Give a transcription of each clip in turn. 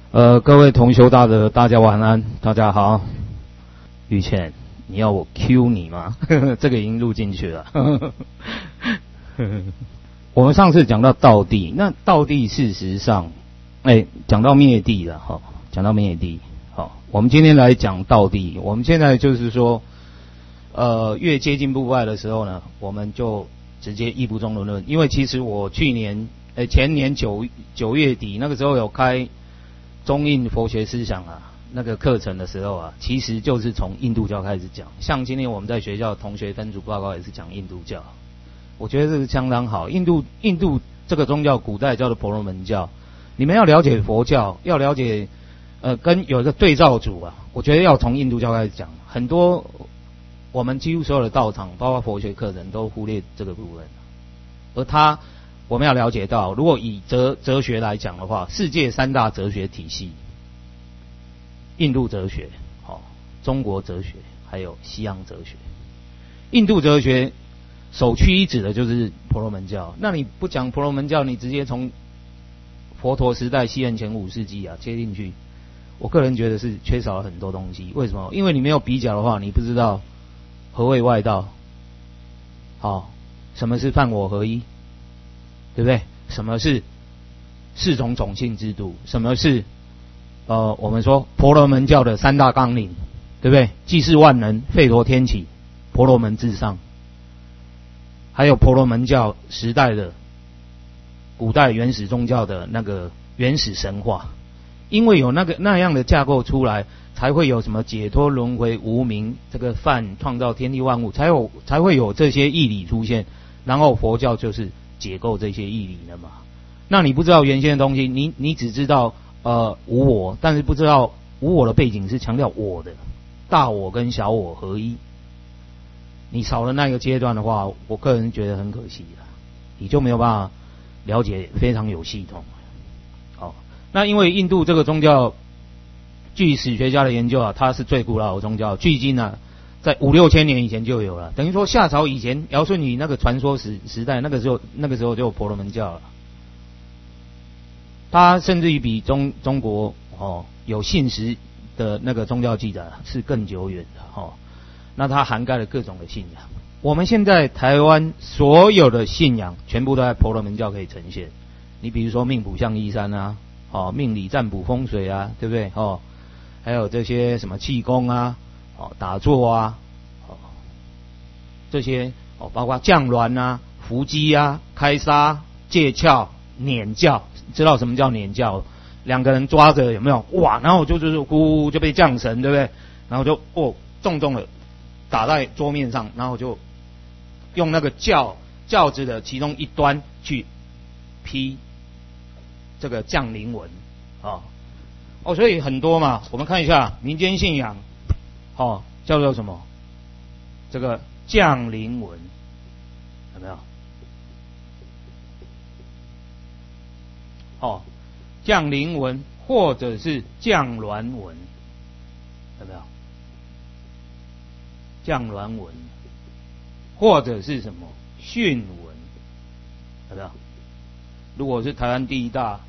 各位同修大德，大家晚安，大家好。玉倩，你要我 Q 你吗？这个已经录进去了。我们上次讲到道地，那道地事实上，讲到灭地了哈，讲到灭地。好，我们今天来讲道地。我们现在就是说，越接近部外的时候呢，我们就直接义不中的论。因为其实我前年9月底那个时候有开中印佛学思想那个课程的时候其实就是从印度教开始讲。像今天我们在学校同学分组报告也是讲印度教，我觉得这个相当好。印度这个宗教古代叫做婆罗门教，你们要了解佛教，要了解跟有一个对照组我觉得要从印度教开始讲。很多我们几乎所有的道场，包括佛学课程都忽略这个部分，而我们要了解到，如果以哲学来讲的话，世界三大哲学体系，印度哲学、中国哲学，还有西洋哲学。印度哲学首屈一指的就是婆罗门教。那你不讲婆罗门教，你直接从佛陀时代西元前5世纪切进去，我个人觉得是缺少了很多东西。为什么？因为你没有比较的话，你不知道何谓外道，什么是犯我合一，对不对？什么是四种种姓制度？什么是我们说婆罗门教的三大纲领，对不对？济世万能，吠陀天启，婆罗门至上。还有婆罗门教时代的古代原始宗教的那个原始神话，因为有那样的架构出来，才会有什么解脱轮回无明这个梵创造天地万物，才会有这些义理出现。然后佛教就是解构这些义理的嘛。那你不知道原先的东西，你只知道无我，但是不知道无我的背景是强调我的大我跟小我合一。你少了那个阶段的话，我个人觉得很可惜你就没有办法了解非常有系统。那因为印度这个宗教，据史学家的研究它是最古老的宗教，距今在5、6千年以前就有了。等于说夏朝以前，尧舜禹那个传说时代，那个时候就有婆罗门教了。它甚至于比中国有信实的那个宗教记载是更久远的那它涵盖了各种的信仰。我们现在台湾所有的信仰全部都在婆罗门教可以呈现。你比如说命卜相依山命理占卜风水对不对还有这些什么气功打坐这些包括降鸾伏击开沙戒窍撵教。知道什么叫撵教？两个人抓着有没有？哇，然后就是呼就被降神，对不对？然后就重重的打在桌面上，然后就用那个轿子的其中一端去批这个降临文所以很多嘛，我们看一下民间信仰叫做什么？这个降临文有没有？降临文或者是降鸾文有没有？降鸾文或者是什么训文有没有？如果是台湾第一大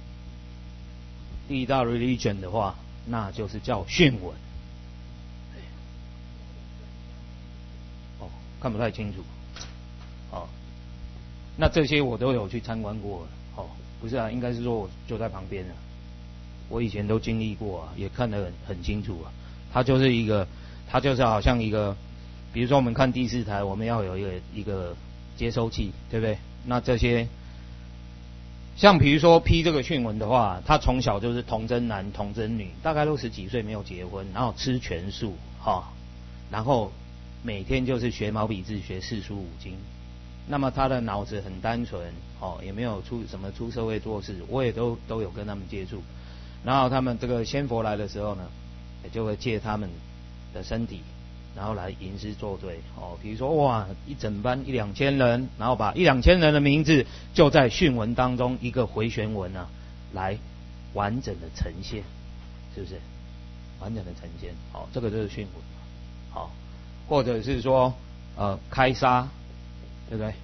religion 的话，那就是叫训文。看不太清楚。那这些我都有去参观过了。不是应该是说我就在旁边我以前都经历过也看得很清楚它就是好像一个，比如说我们看第4台，我们要有一个接收器，对不对？那这些像比如说批这个训文的话，他从小就是童真男童真女，大概都10几岁没有结婚，然后吃全素然后每天就是学毛笔字，学四书五经。那么他的脑子很单纯也没有出社会做事，我也都有跟他们接触。然后他们这个仙佛来的时候呢，也就会借他们的身体，然后来吟诗作对比如说哇，一整班1、2千人，然后把1、2千人的名字就在训文当中一个回旋文来完整的呈现，是不是？完整的呈现这个就是训文或者是说开沙，对不对？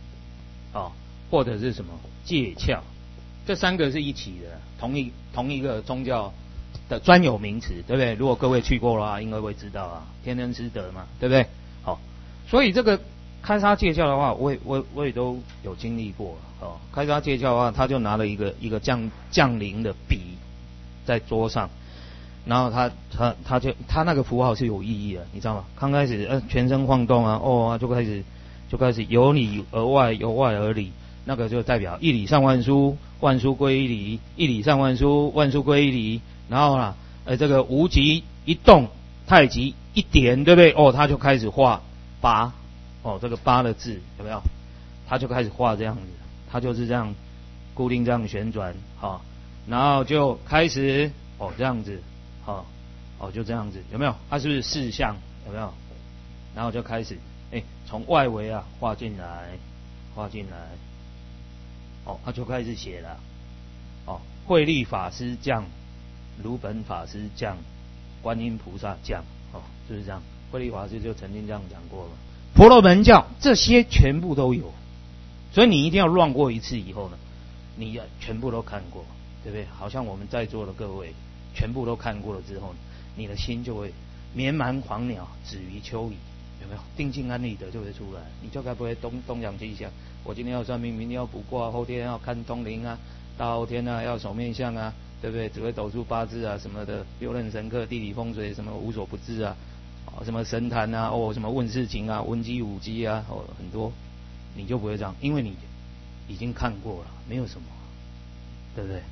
或者是什么戒窍，这3个是一起的，同一个宗教的专有名词，对不对？如果各位去过的话，应该会知道啊，天人师德嘛，对不对？好，所以这个开沙戒教的话，我也都有经历过哦。开沙戒教的话，他就拿了一个降临的笔在桌上，然后他那个符号是有意义的，你知道吗？刚开始全身晃动啊，就开始由里而外，由外而里，那个就代表一理上万殊，万殊归一理，一理上万殊，万殊归一理。然后呢，这个无极一动，太极一点，对不对？他就开始画八，这个八的字有没有？他就开始画这样子，他就是这样固定这样旋转，然后就开始这样子，就这样子，有没有？它是不是四象？有没有？然后就开始，从外围画进来，他就开始写了，慧律法师降，如本法师降，观音菩萨降，就是这样。慧律法师就曾经这样讲过了。婆罗门教这些全部都有，所以你一定要乱过一次以后呢，你全部都看过，对不对？好像我们在座的各位全部都看过了之后，你的心就会绵蛮黄鸟，止于秋矣，有没有？定静安立德就会出来，你就该不会东想西想。我今天要算命，明天要卜卦，后天要看通灵啊，大后天要守面相啊，对不对？只会斗数八字啊什么的，六壬神课、地理风水什么无所不知啊，什么神坛啊，什么问事情啊，文姬武姬啊，很多，你就不会这样，因为你已经看过了，没有什么，对不对？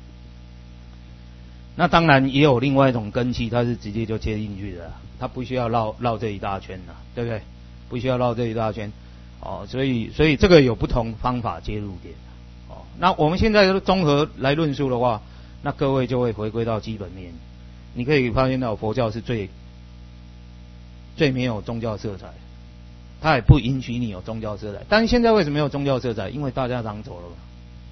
那当然也有另外一种根器，它是直接就切进去的，它不需要绕这一大圈的，对不对？不需要绕这一大圈，所以这个有不同方法接入点，那我们现在综合来论述的话，那各位就会回归到基本面，你可以发现到佛教是最没有宗教色彩，它也不允许你有宗教色彩。但是现在为什么没有宗教色彩？因为大家长走了嘛。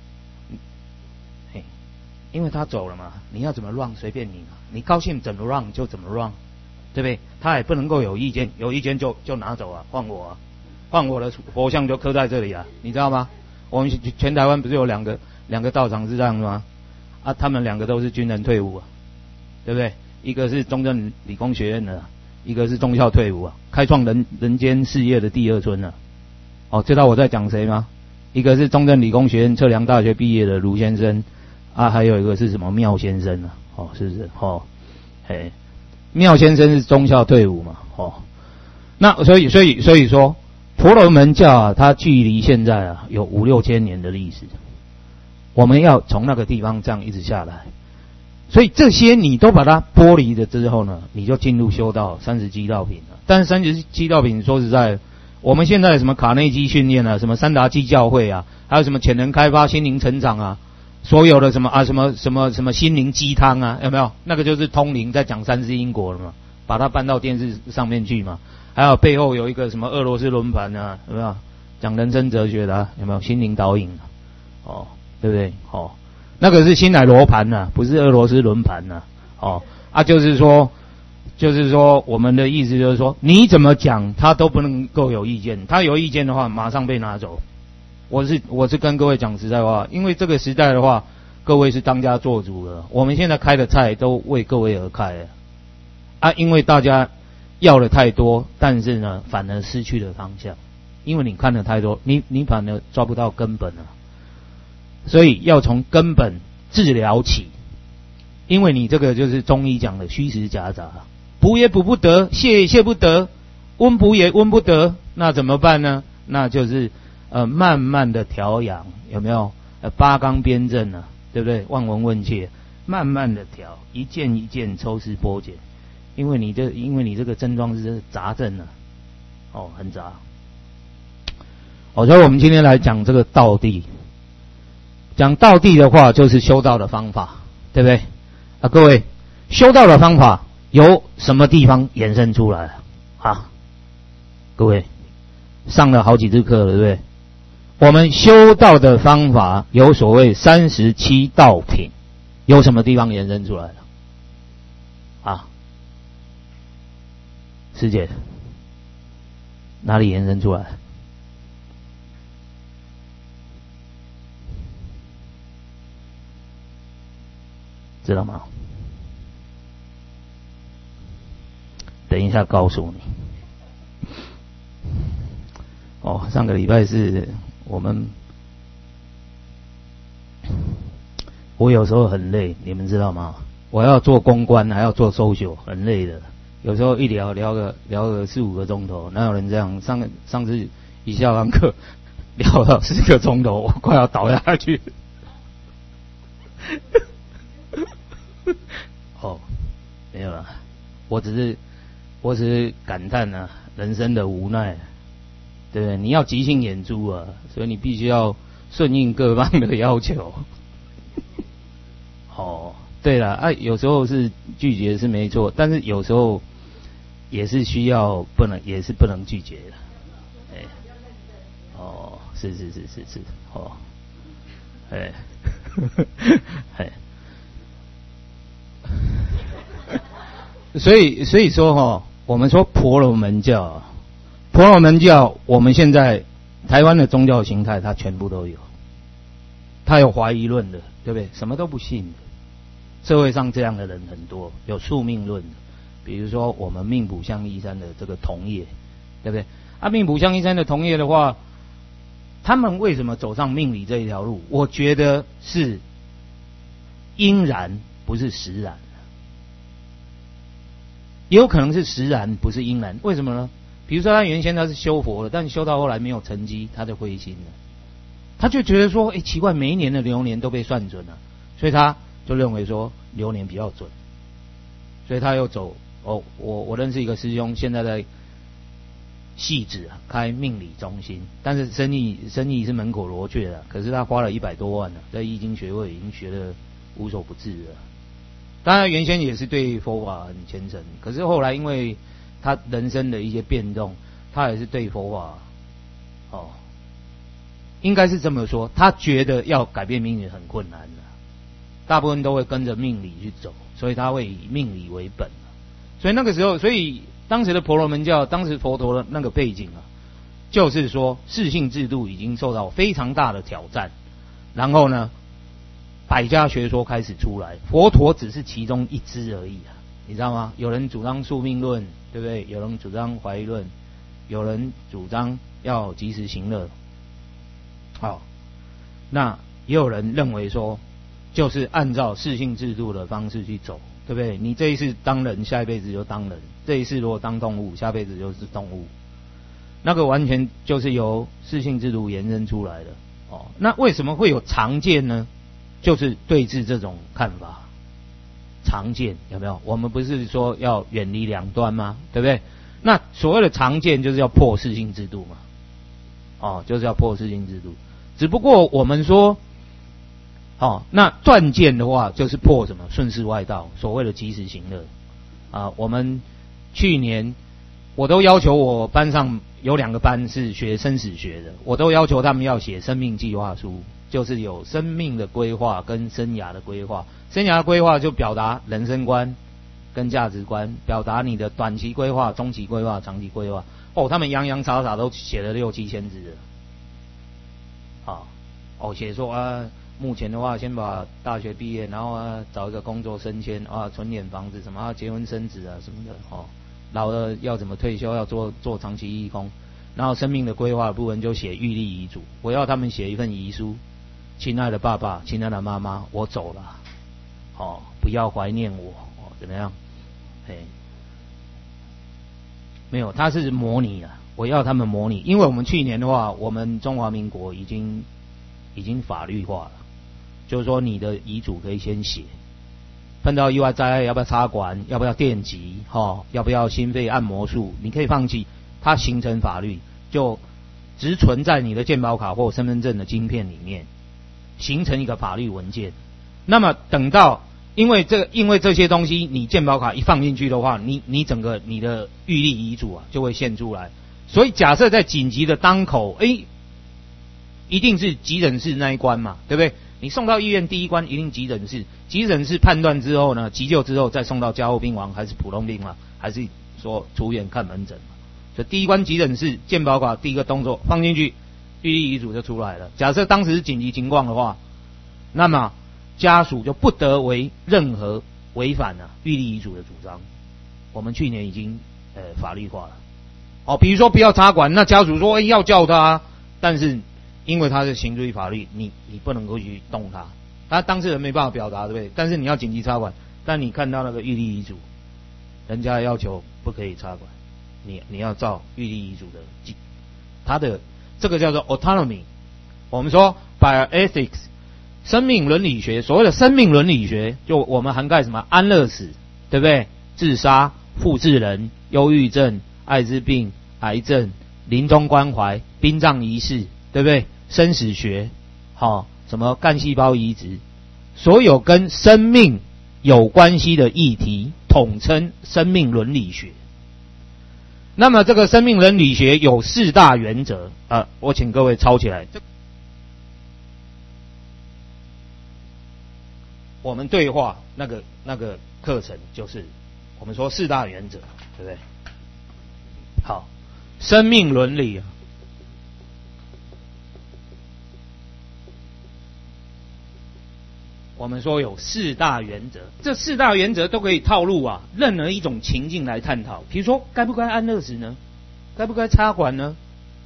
因为他走了嘛，你要怎么让随便你嘛，你高兴怎么让就怎么让，对不对？他也不能够有意见，有意见就拿走啊，换我的佛像就刻在这里啊，你知道吗？我们全台湾不是有两个道场是这样的吗？他们两个都是军人退伍啊，对不对？一个是中正理工学院的，一个是中校退伍啊，开创人间事业的第二春啊。知道我在讲谁吗？一个是中正理工学院测量大学毕业的卢先生。还有一个是什么妙先生啊？是不是？妙先生是中校退伍嘛？那所以说，婆罗门教它距离现在有5、6千年的历史，我们要从那个地方这样一直下来，所以这些你都把它剥离了之后呢，你就进入修道37道品了。但是37道品说实在，我们现在什么卡内基训练啊，什么三达基教会啊，还有什么潜能开发、心灵成长啊。所有的什么心灵鸡汤啊，有没有？那个就是通灵在讲三世因果了嘛，把它搬到电视上面去嘛。还有背后有一个什么俄罗斯轮盘啊，有没有？讲人生哲学的有没有？心灵导引对不对？那个是新乃罗盘啊，不是俄罗斯轮盘啊。就是说我们的意思就是说，你怎么讲他都不能够有意见，他有意见的话马上被拿走。我是跟各位讲实在话，因为这个时代的话，各位是当家做主的，我们现在开的菜都为各位而开了因为大家要的太多，但是呢反而失去了方向，因为你看的太多，你反而抓不到根本了，所以要从根本治疗起，因为你这个就是中医讲的虚实夹杂，补也补不得，泻也泻不得，温补也温不得，那怎么办呢？那就是慢慢的调养，有没有？八纲辩证啊，对不对？望闻问切，慢慢的调，一件一件抽丝剥茧，因为你这个症状是杂症啊，很杂。所以我们今天来讲这个道地，讲道地的话，就是修道的方法，对不对？各位，修道的方法由什么地方衍生出来各位上了好几次课了，对不对？我们修道的方法有所谓37道品，由什么地方延伸出来的？师姐，哪里延伸出来？知道吗？ 等一下告诉你。上个礼拜是我有时候很累，你们知道吗？我要做公关，还要做social，很累的。有时候一聊个4-5个钟头，哪有人这样？上次一下完课聊到10个钟头，我快要倒下去。没有了，我只是感叹啊，人生的无奈，对不对？你要即兴演出啊，所以你必须要顺应各方的要求。对了，有时候是拒绝是没错，但是有时候也是需要也是不能拒绝的。是，所以说我们说婆罗门教，我们现在台湾的宗教形态它全部都有，它有怀疑论的，对不对？什么都不信的，社会上这样的人很多，有宿命论的，比如说我们命卜相依山的这个同业，对不对？命卜相依山的同业的话，他们为什么走上命理这一条路？我觉得是因然，不是实然。也有可能是实然，不是因然。为什么呢？比如说他原先他是修佛的，但修到后来没有成绩，他就灰心了。他就觉得说，奇怪，每一年的流年都被算准了，所以他就认为说流年比较准，所以他又走。我认识一个师兄，现在在汐止开命理中心，但是生意是门可罗雀的，可是他花了100多万了，在易经学位已经学得无所不至了。当然原先也是对佛法很虔诚，可是后来因为他人生的一些变动，他也是对佛法应该是这么说，他觉得要改变命运很困难的，大部分都会跟着命理去走，所以他会以命理为本。所以那个时候，当时的婆罗门教，当时佛陀的那个背景就是说世信制度已经受到非常大的挑战，然后呢百家学说开始出来，佛陀只是其中一支而已你知道吗？有人主张宿命论，对不对？有人主张怀疑论，有人主张要及时行乐。那也有人认为说，就是按照世信制度的方式去走，对不对？你这一世当人，下一辈子就当人；这一世如果当动物，下辈子就是动物。那个完全就是由世信制度延伸出来的。那为什么会有常见呢？就是对峙这种看法，常见有没有？我们不是说要远离两端吗？对不对？那所谓的常见就是要破世信制度嘛，就是要破世信制度。只不过我们说，那断见的话就是破什么顺势外道，所谓的及时行乐我们去年我都要求我班上有2个班是学生死学的，我都要求他们要写生命计划书。就是有生命的规划跟生涯的规划，生涯的规划就表达人生观跟价值观，表达你的短期规划、中期规划、长期规划。他们洋洋洒洒都写了6-7千字了。写说目前的话先把大学毕业，然后找一个工作升迁存点房子什么结婚生子什么的老了要怎么退休，要做长期义工。然后生命的规划的部分就写预立遗嘱，我要他们写一份遗书。亲爱的爸爸，亲爱的妈妈，我走了，不要怀念我，怎么样？没有，他是模拟我要他们模拟，因为我们去年的话，我们中华民国已经法律化了，就是说你的遗嘱可以先写，碰到意外灾害要不要插管，要不要电击，要不要心肺按摩术，你可以放弃，它形成法律，就只存在你的健保卡或身份证的晶片里面。形成一个法律文件，那么等到因为这些东西，你健保卡一放进去的话，你整个你的预立遗嘱就会现出来。所以假设在紧急的当口，一定是急诊室那一关嘛，对不对？你送到医院第一关一定急诊室，急诊室判断之后呢，急救之后再送到加护病房还是普通病房，还是说出院看门诊嘛？所以第一关急诊室，健保卡第一个动作放进去。预立遗嘱就出来了。假设当时是紧急情况的话，那么家属就不得为任何违反预立遗嘱的主张。我们去年已经法律化了。哦，比如说不要插管，那家属说要叫他，但是因为他是行诸于法律，你不能够去动他，他当事人没办法表达，对不对？但是你要紧急插管，但你看到那个预立遗嘱，人家要求不可以插管，你要照预立遗嘱的，他的这个叫做 autonomy。我们说 bioethics 生命伦理学，所谓的生命伦理学，就我们涵盖什么安乐死，对不对？自杀、复制人、忧郁症、艾滋病、癌症、临终关怀、殡葬仪式，对不对？生死学，什么干细胞移植，所有跟生命有关系的议题，统称生命伦理学。那么这个生命伦理学有4大原则，我请各位抄起来。我们对话那个课程就是我们说4大原则，对不对？好，生命伦理我们说有4大原则，这4大原则都可以套入任何一种情境来探讨。比如说，该不该安乐死呢？该不该插管呢？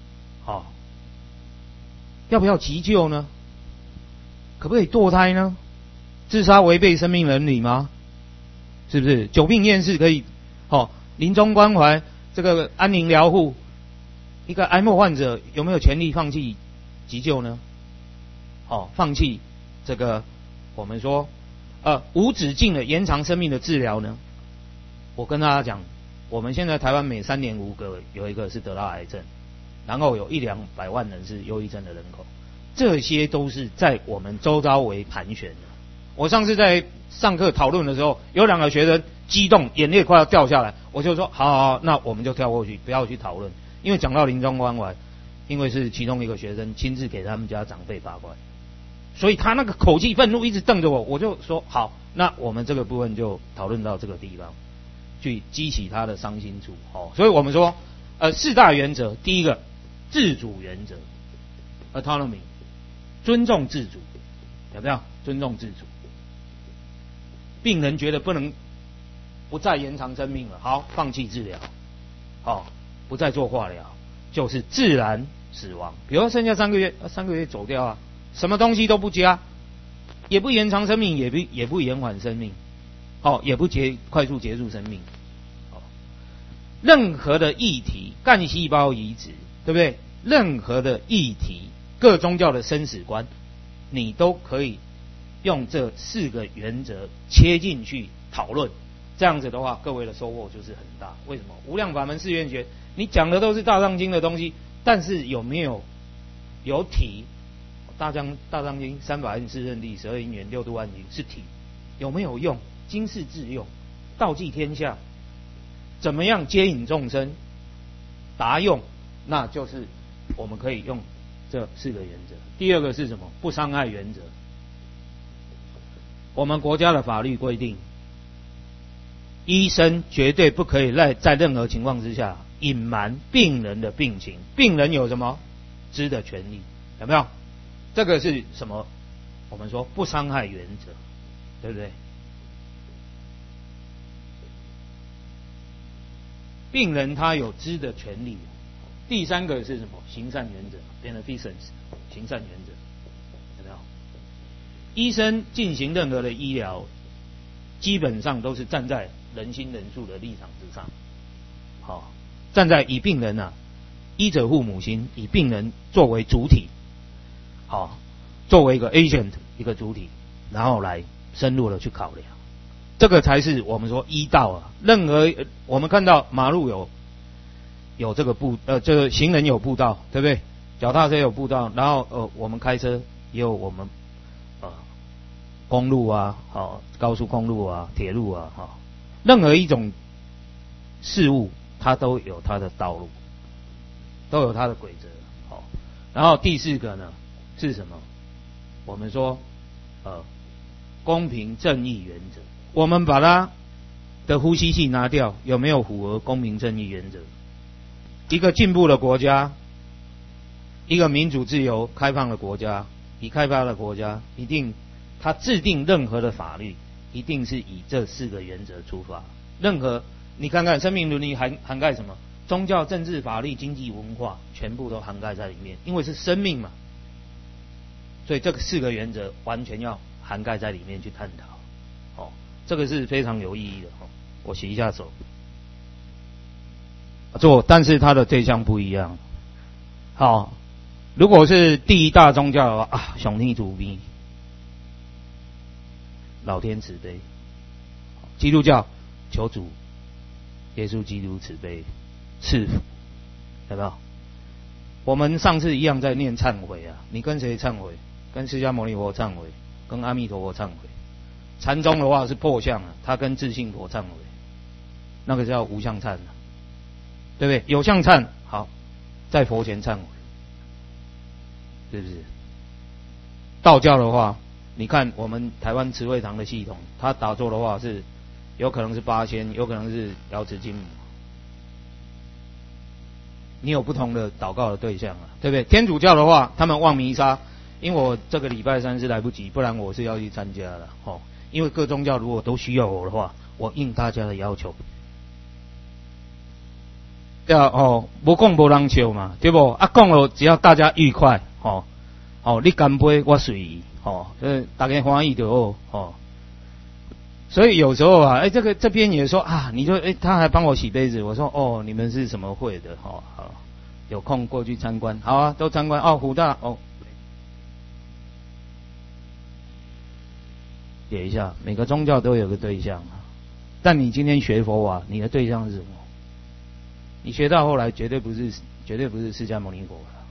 要不要急救呢？可不可以堕胎呢？自杀违背生命伦理吗？是不是？久病厌世可以？临终关怀，这个安宁疗护，一个癌末患者有没有权利放弃急救呢？放弃这个我们说无止境的延长生命的治疗呢？我跟大家讲，我们现在台湾每3点5个有一个是得到癌症，然后有100-200万人是忧郁症的人口，这些都是在我们周遭为盘旋的。我上次在上课讨论的时候，有2个学生激动，眼泪快要掉下来，我就说好，那我们就跳过去，不要去讨论，因为讲到临终关怀，因为是其中一个学生亲自给他们家长辈把关，所以他那个口气愤怒一直瞪着我，我就说好，那我们这个部分就讨论到这个地方，去激起他的伤心处。所以我们说4大原则，第一个自主原则 autonomy， 尊重自主，有没有？尊重自主。病人觉得不再延长生命了，好，放弃治疗，不再做化疗，就是自然死亡。比如说剩下3个月走掉什么东西都不加，也不延长生命，也不延缓生命，也不快速结束生命。任何的议题，干细胞移植，对不对？任何的议题，各宗教的生死观，你都可以用这4个原则切进去讨论，这样子的话，各位的收获就是很大。为什么？无量法门誓愿学，你讲的都是大藏经的东西，但是有没有体？大藏经3法印4圣谛12因缘6度万行是体，有没有用？经世致用，道济天下，怎么样接引众生？达用，那就是我们可以用这4个原则。第2个是什么？不伤害原则。我们国家的法律规定，医生绝对不可以在任何情况之下隐瞒病人的病情，病人有什么知的权利？有没有？这个是什么？我们说不伤害原则，对不对？病人他有知的权利。第3个是什么？行善原则 beneficence， 行善原则，有没有？医生进行任何的医疗，基本上都是站在人心人术的立场之上，站在以病人医者父母心，以病人作为主体，作为一个 agent 一个主体，然后来深入的去考量，这个才是我们说医道任何我们看到马路有这个这个行人有步道，对不对？脚踏车有步道，然后我们开车也有我们公路高速公路铁路任何一种事物它都有它的道路，都有它的规则。然后第4个呢是什么？我们说公平正义原则。我们把它的呼吸器拿掉，有没有符合公平正义原则？一个进步的国家，一个民主自由开放的国家，已开发的国家，一定它制定任何的法律一定是以这4个原则出发。任何你看看生命伦理涵盖什么？宗教、政治、法律、经济、文化，全部都涵盖在里面，因为是生命嘛。所以这个4个原则完全要涵盖在里面去探讨。这个是非常有意义的。我洗一下手。但是它的对象不一样。好，如果是第一大宗教的话啊，上天主逼，老天慈悲。基督教求主耶稣基督慈悲赐福，有没有？我们上次一样在念忏悔啊，你跟谁忏悔？跟释迦牟尼佛忏悔，跟阿弥陀佛忏悔。禅宗的话是破相啊，他跟自性佛忏悔，那个叫无相忏啊，对不对？有相忏好，在佛前忏悔，是不是？道教的话，你看我们台湾慈惠堂的系统，他打坐的话是有可能是八仙，有可能是瑶池金母。你有不同的祷告的对象啊，对不对？天主教的话，他们望弥撒，因为我这个礼拜三是来不及，不然我是要去参加的。因为各宗教如果都需要我的话，我应大家的要求。无讲无人笑嘛，对不？讲了只要大家愉快，你干杯我随意，大家欢喜就好，所以有时候啊，这边也说啊，你就他还帮我洗杯子，我说你们是什么会的？好，有空过去参观，好啊，都参观湖大写一下，每个宗教都有个对象啊，但你今天学佛啊，你的对象是什么？你学到后来绝对不是释迦牟尼佛了。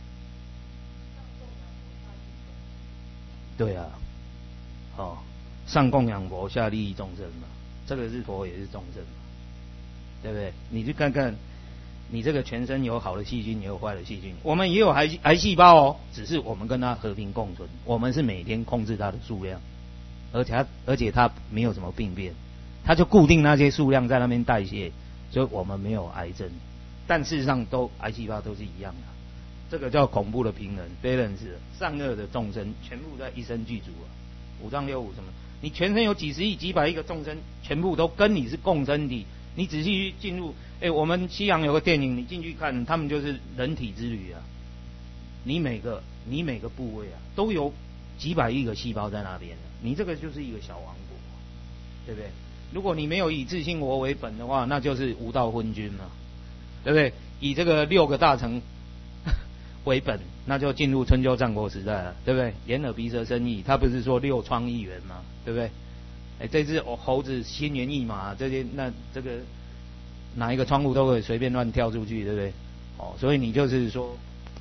对啊，上供养佛，下利益众生嘛，这个是佛也是众生嘛，对不对？你去看看，你这个全身有好的细菌，也有坏的细菌，我们也有癌细胞只是我们跟它和平共存，我们是每天控制它的数量，而且它没有什么病变，它就固定那些数量在那边代谢，所以我们没有癌症，但事实上癌细胞都是一样的，这个叫恐怖的平衡 balance， 善恶的众生全部在一身具足啊，五脏六腑什么，你全身有几十亿几百亿个众生，全部都跟你是共生体，你仔细去进入，我们西洋有个电影，你进去看，他们就是人体之旅啊，你每个部位啊都有几百亿个细胞在那边，你这个就是一个小王国，对不对？如果你没有以自性我为本的话，那就是无道昏君嘛，对不对？以这个6个大臣为本，那就进入春秋战国时代了，对不对？眼耳鼻舌身意，他不是说6疮1元嘛，对不对？这只猴子心猿意马，这个哪一个窗户都可以随便乱跳出去，对不对？所以你就是说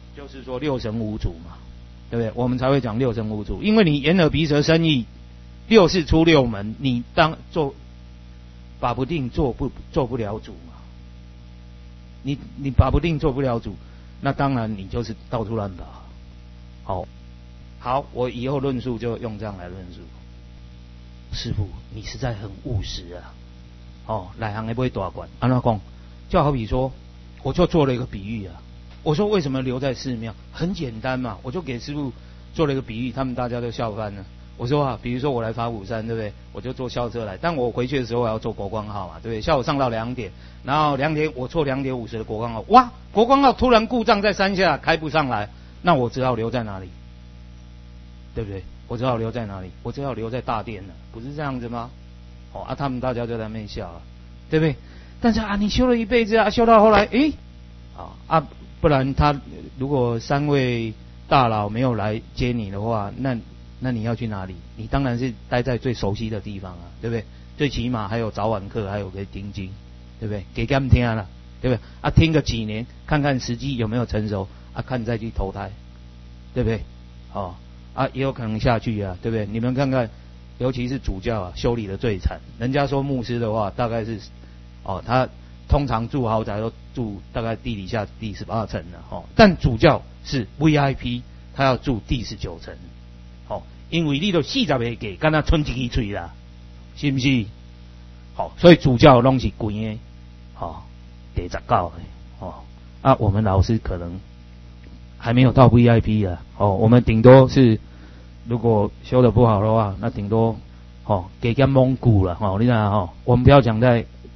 6神无主嘛，对不对？我们才会讲6神无主，因为你眼耳鼻舌身意，6是出6门，你把不定做不了主嘛，你把不定做不了主，那当然你就是到处乱跑。好，我以后论述就用这样来论述。师父，你实在很务实啊！内行的不会大管，按怎讲？就好比说，我就做了一个比喻啊。我说为什么留在寺庙？很简单嘛，我就给师父做了一个比喻，他们大家都笑翻了。我说比如说我来法鼓山，对不对？我就坐校车来，但我回去的时候我要坐国光号嘛，对不对？下午上到2点，然后2点我错2点50的国光号，哇，国光号突然故障在山下开不上来，那我只好留在哪里？对不对？我只好留在哪里？我只好留在大殿了，不是这样子吗？他们大家就在那边笑了，对不对？但是你修了一辈子修到后来，不然他如果3位大佬没有来接你的话，那你要去哪里？你当然是待在最熟悉的地方啊，对不对？最起码还有早晚课，还有个听经，对不对？给他们听了，对不对？听个几年，看看时机有没有成熟，看再去投胎，对不对？也有可能下去啊，对不对？你们看看，尤其是主教修理的最惨。人家说牧师的话，大概是他通常住豪宅都住大概地底下第18层了但主教是 VIP， 他要住第19层。因为你都40个给，敢若吞一支嘴啦，是不是？所以主教拢是贵的，第19的，我们老师可能还没有到 VIP 啊，我们顶多是如果修得不好的话，那顶多给点蒙古了，你看我们不要讲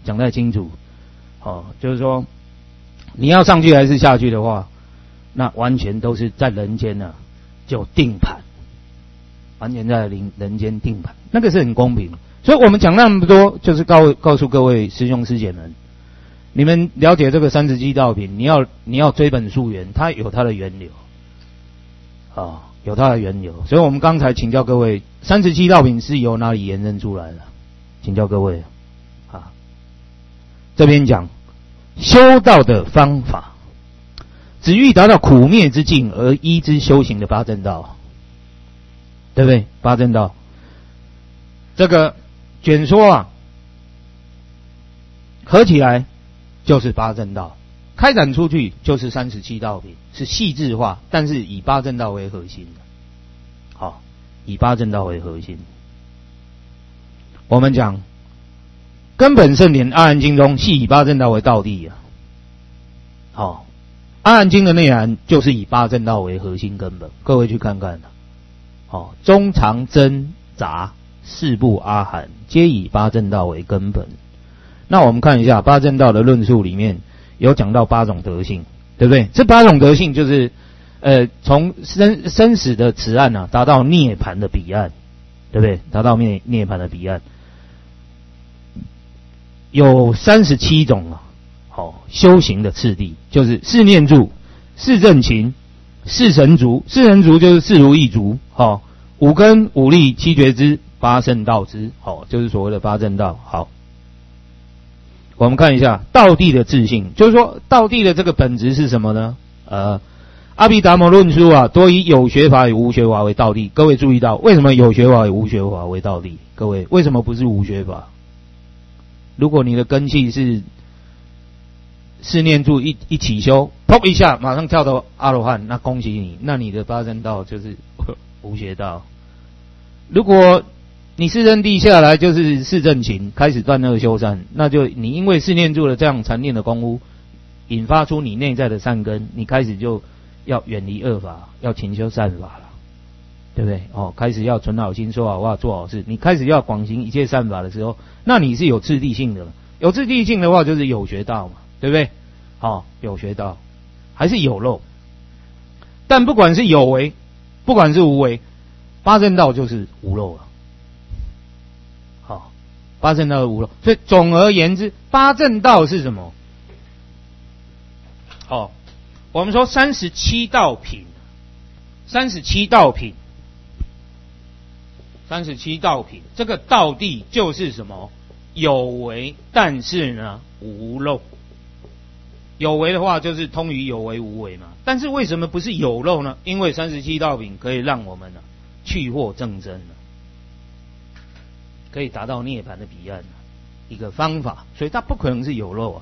讲太清楚。就是说你要上去还是下去的话，那完全都是在人间呢，就定盘，完全在人间定盘，那个是很公平。所以我们讲那么多，就是告诉各位师兄师姐们，你们了解这个37道品，你要追本溯源，它有它的源流，有它的源流。所以我们刚才请教各位，37道品是由哪里延伸出来的？请教各位这边讲修道的方法，只欲达到苦灭之境而依之修行的八正道，对不对？八正道这个卷说合起来就是八正道，开展出去就是37道品，是细致化，但是以八正道为核心的。以八正道为核心。我们讲根本圣典《阿含经》中系以八正道为道谛阿含经的内涵就是以八正道为核心根本，各位去看看中长真杂四部阿含皆以八正道为根本。那我们看一下八正道的论述里面有讲到8种德性，对不对？这8种德性就是从生死的此岸达到涅槃的彼岸，对不对？达到涅槃的彼岸，有37种修行的次第，就是四念住、四正勤、四神足，四神足就是四如意足，五根、五力、七觉支、八圣道支，就是所谓的八正道。好，我们看一下道谛的自性，就是说道谛的这个本质是什么呢？阿毗达摩论书多以有学法与无学法为道谛。各位注意到为什么有学法与无学法为道谛？各位为什么不是无学法？如果你的根器是四念住一起修，砰一下马上跳到阿罗汉，那恭喜你，那你的八正道就是无学道。如果你四正谛下来就是四正勤，开始断恶修善，那就你因为四念住的这样禅定的功夫，引发出你内在的善根，你开始就要远离恶法，要勤修善法了，对不对？开始要存好心、说好话、做好事，你开始要广行一切善法的时候，那你是有次第性的。有次第性的话，就是有学道嘛，对不对？有学道还是有漏，但不管是有为，不管是无为，八正道就是无漏了。八正道是无漏，所以总而言之，八正道是什么？我们说37道品，37道品，这个道谛就是什么？有为，但是呢无漏。有为的话就是通于有为无为嘛，但是为什么不是有漏呢？因为37道品可以让我们去惑正真可以达到涅槃的彼岸一个方法，所以它不可能是有漏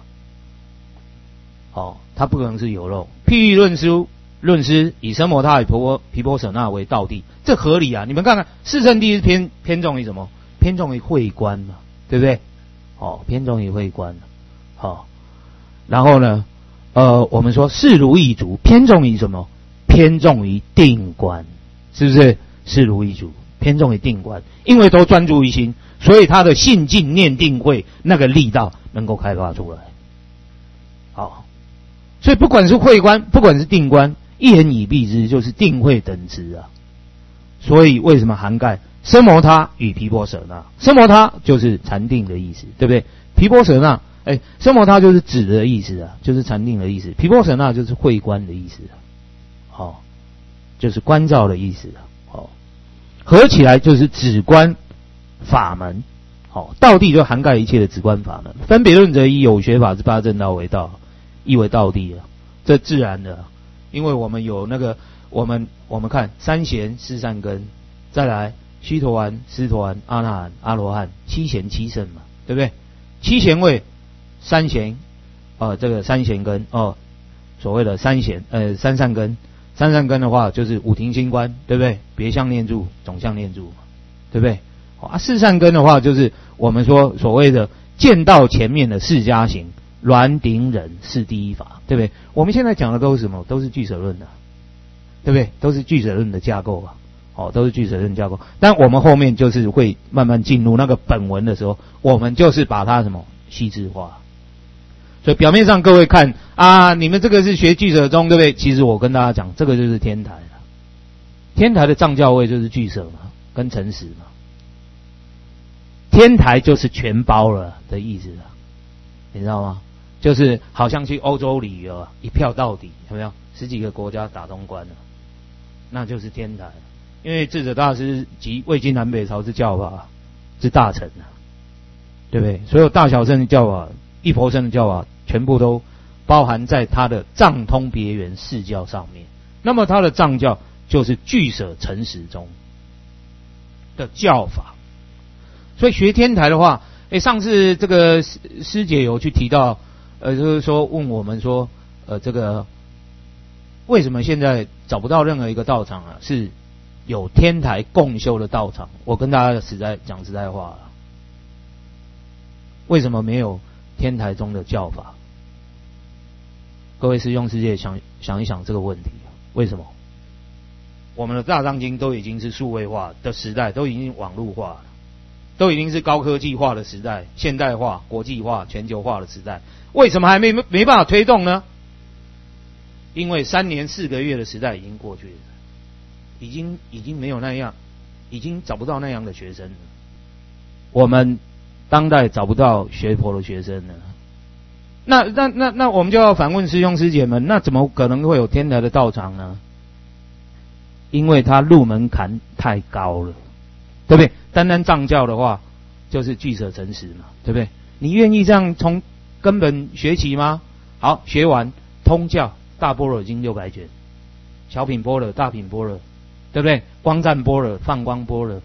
它不可能是有漏。譬喻论师以奢摩他与毗婆舍那为道谛，这合理啊！你们看看四圣谛是偏重于什么？偏重于慧观嘛，对不对？偏重于慧观然后呢，我们说四如意足偏重于什么？偏重于定观，是不是？四如意足偏重于定观，因为都专注于心，所以他的信境念定慧那个力道能够开发出来。所以不管是慧观，不管是定观，一言以蔽之，就是定慧等值所以为什么涵盖奢摩他与毗婆舍那？奢摩他就是禅定的意思，对不对？毗婆舍那奢摩他就是止的意思就是禅定的意思。毗婆舍那就是慧观的意思就是观照的意思合起来就是止观法门道谛就涵盖一切的止观法门。分别论则以有学法之八正道为道，亦为道谛这自然的，因为我们有那个我们看三贤四善根，再来须陀洹、斯陀洹、阿那含、阿罗汉，七贤七圣嘛，对不对？七贤位三贤这个三贤根所谓的三贤三善根，三善根的话就是五停心观，对不对？别相念住、总相念住嘛，对不对？四善根的话就是我们说所谓的见到前面的四加行、煖顶忍是第一法，对不对？我们现在讲的都是什么？都是俱舍论的，对不对？都是俱舍论的架构都是俱舍论架构。但我们后面就是会慢慢进入那个本文的时候，我们就是把它什么细致化。所以表面上各位看啊，你们这个是学俱舍宗，对不对？其实我跟大家讲，这个就是天台了。天台的藏教位就是俱舍嘛，跟诚实嘛。天台就是全包了的意思啊，你知道吗？就是好像去欧洲旅游啊，一票到底，有没有？10几个国家打通关了，那就是天台。因为智者大师及魏晋南北朝之教法之大成啊，对不对？所有大小乘的教法、一婆僧的教法，全部都包含在他的藏通别圆四教上面。那么他的藏教就是俱舍诚实宗的教法。所以学天台的话，上次这个师姐有去提到，就是说问我们说，这个为什么现在找不到任何一个道场啊，是有天台共修的道场？我跟大家讲实在话了，为什么没有天台宗的教法？各位师兄师姐想一想这个问题，为什么？我们的大藏经都已经是数位化的时代，都已经网络化了。都已经是高科技化的时代，现代化、国际化、全球化的时代，为什么还没办法推动呢？因为3年4个月的时代已经过去了，已经没有那样，已经找不到那样的学生了。我们当代找不到学佛的学生了。那我们就要反问师兄师姐们，那怎么可能会有天台的道场呢？因为它入门槛太高了。对不对？单单藏教的话，就是俱舍诚实嘛，对不对？你愿意这样从根本学起吗？好，学完通教大般若经600卷，小品般若、大品般若，对不对？光赞般若、放光般若，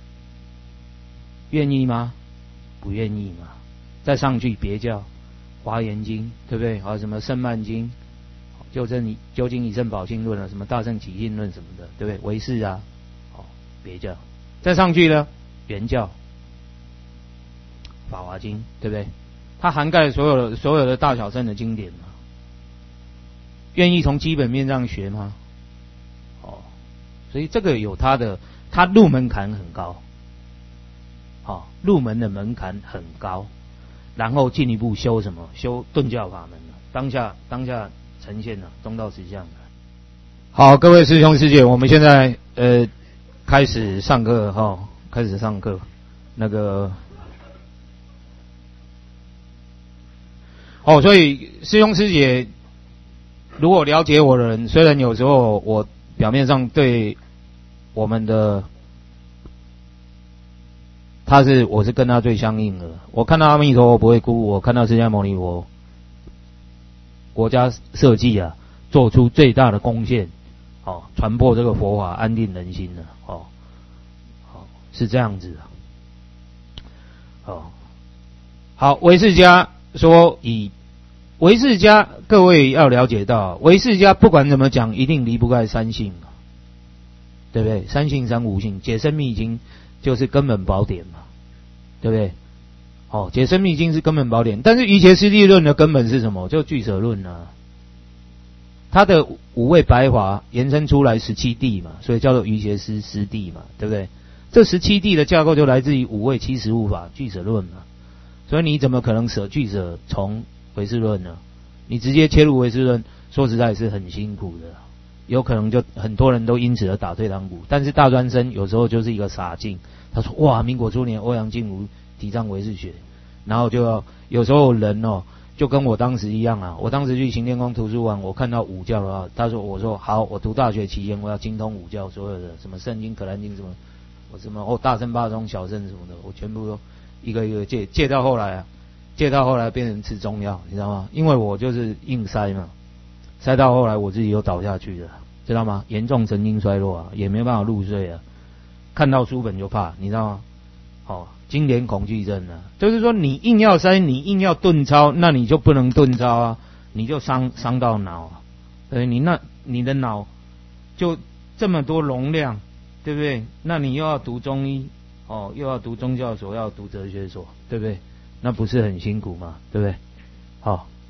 愿意吗？不愿意嘛。再上去别教华严经，对不对？还有什么胜鬘经、究竟以圣宝性论啊，什么大乘起信论什么的，对不对？唯识啊，别教。再上去呢，原教法华经，对不对？它涵盖所有的大小乘的经典嘛。愿意从基本面上学吗？所以这个有它入门槛很高，入门的门槛很高，然后进一步修什么？修顿教法门当下呈现了中道实相。好，各位师兄师姐，我们现在开始上课开始上课。所以师兄师姐，如果了解我的人，虽然有时候我表面上对我们的我是跟他最相应的，我看到阿弥陀佛不会哭，我看到释迦牟尼佛国家设计啊，做出最大的贡献，传播这个佛法，安定人心的，是这样子的。好，唯识家说唯识家，各位要了解到，唯识家不管怎么讲，一定离不开三性嘛，对不对？三性三无性，解深密经就是根本宝典嘛，对不对？解深密经是根本宝典，但是瑜伽师地论的根本是什么？就俱舍论啊。它的五位白华延伸出来17地嘛，所以叫做瑜伽师师地嘛，对不对？这17地的架构就来自于五位70物法俱舍论嘛，所以你怎么可能舍俱舍从唯识论呢？你直接切入唯识论，说实在是很辛苦的，有可能就很多人都因此而打退堂鼓。但是大专生有时候就是一个傻劲，他说哇，民国初年欧阳靖无提倡唯识学，然后就要有时候人就跟我当时一样啊，我当时去行天宫图书馆，我看到五教的话，我说好，我读大学期间我要精通五教所有的什么圣经、可兰经什么，我什么大乘八宗小乘什么的，我全部都一个一个戒到后来变成吃中药，你知道吗？因为我就是硬塞嘛，塞到后来我自己又倒下去了，知道吗？严重神经衰弱啊，也没办法入睡啊，看到书本就怕，你知道吗？经典恐惧症啊，就是说你硬要塞，你硬要顿超，那你就不能顿超啊，你就伤到脑啊，你的脑就这么多容量，对不对？那你又要读中医又要读宗教所，要读哲学所，对不对？那不是很辛苦吗？对不对？好。